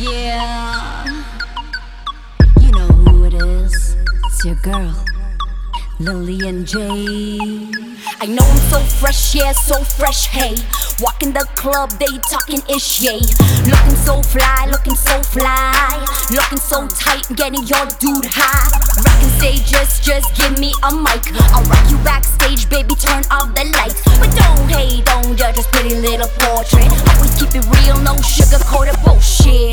Yeah, you know who it is. It's your girl, Lillian J. I know I'm so fresh, yeah, so fresh, hey. Walking the club, they talking ish, yay. Looking so fly, looking so fly. Looking so tight, getting your dude high. Rocking stages, just give me a mic. I'll rock you backstage, baby, turn off the lights. But don't hate, don't judge this pretty little portrait. Always keep it real, no sugar-coated bullshit.